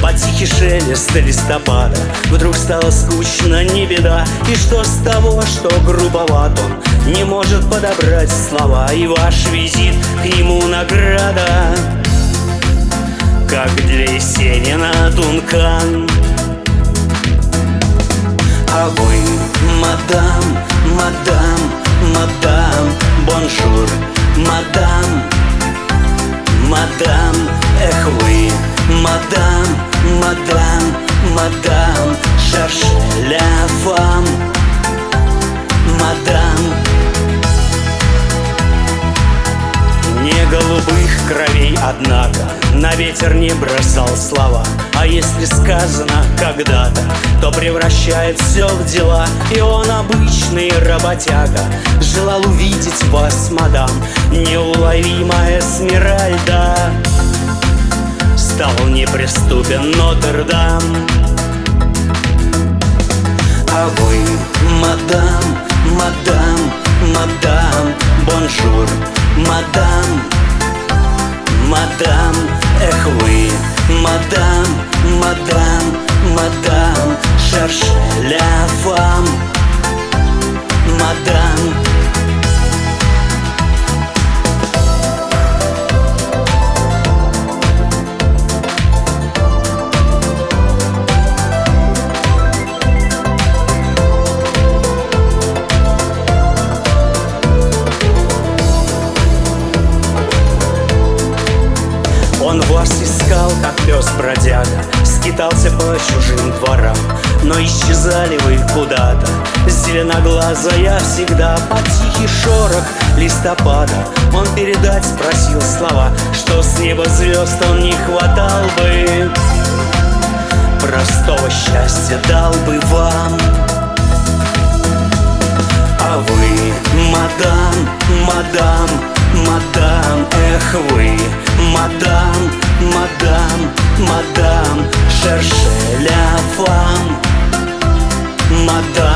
под тихий шелест листопада. Вдруг стало скучно, не беда. И что с того, что грубоват он, не может подобрать слова. И ваш визит к нему награда, как для Есенина Дункан. А вы, мадам, мадам, мадам, бонжур, мадам, мадам, эх вы, мадам, мадам, мадам, шерше ля фам, мадам. Не голубых кровей, однако, на ветер не бросал слова. А если сказано когда-то, то превращает все в дела. И он, обычный работяга, желал увидеть вас, мадам, неуловимая Эсмеральда. Стал неприступен Нотр-Дам. А вы, мадам, мадам, мадам, бонжур, мадам, мадам, эх вы, мадам, мадам, мадам, шерше ля фам, мадам. Он вас искал, как пес-бродяга, скитался по чужим дворам, но исчезали вы куда-то, зеленоглазая всегда. Под тихий шорох листопада он передать спросил слова, что с неба звезд он не хватал бы, простого счастья дал бы вам. А вы, мадам, мадам, мадам, эх вы, мадам, мадам, мадам, шерше ля фам, мадам.